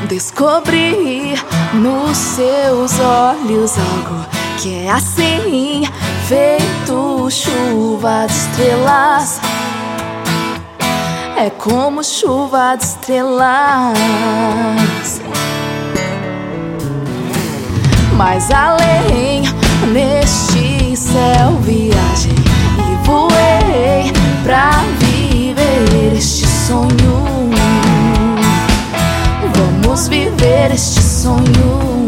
Descobri nos seus olhos algo que é assim, feito chuva de estrelas. É como chuva de estrelas. Mas além, neste céu viajei e voei pra viver este sonho. Vamos viver este sonho.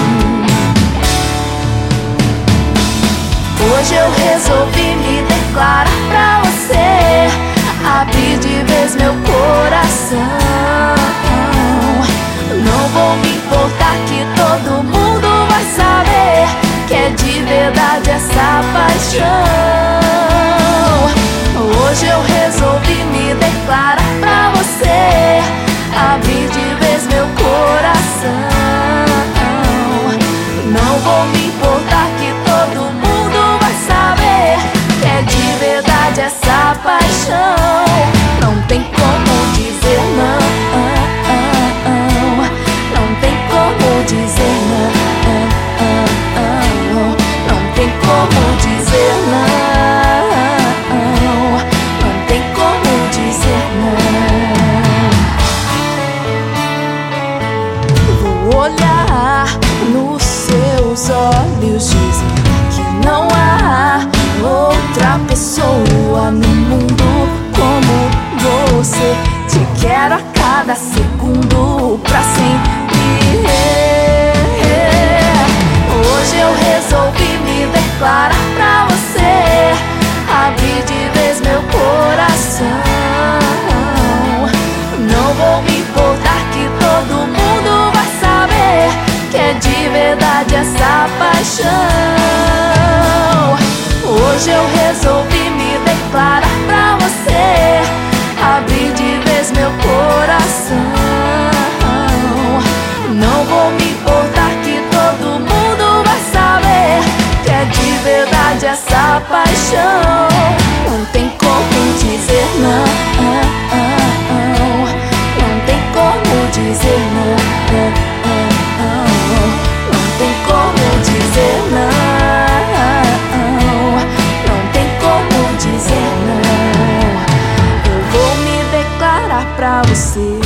Hoje eu resolvi me declarar pra você, abrir de vez meu coração. Não vou me importar que todo mundo vai saber que é de verdade essa paixão. Hoje eu resolvi me declarar pra você, abrir de vez meu coração. Não vou me importar que todo mundo vai saber que é de verdade essa paixão. Não tem como dizer não, não tem como dizer não, não tem como dizer não, não tem como dizer não. Vou olhar nos seus olhos, dizem que não há outra pessoa no mundo como você. Te quero a cada segundo pra sempre. Hoje eu resolvi me declarar pra você, abrir de vez meu coração. Não vou me importar que todo mundo vai saber que é de verdade essa paixão. Hoje eu resolvi me declarar pra você, abrir de vez meu coração. Não vou me importar que todo mundo vai saber que é de verdade essa paixão. Não tem como dizer não, não tem como dizer não, não tem como dizer não, não tem como dizer não. Eu vou me declarar pra você.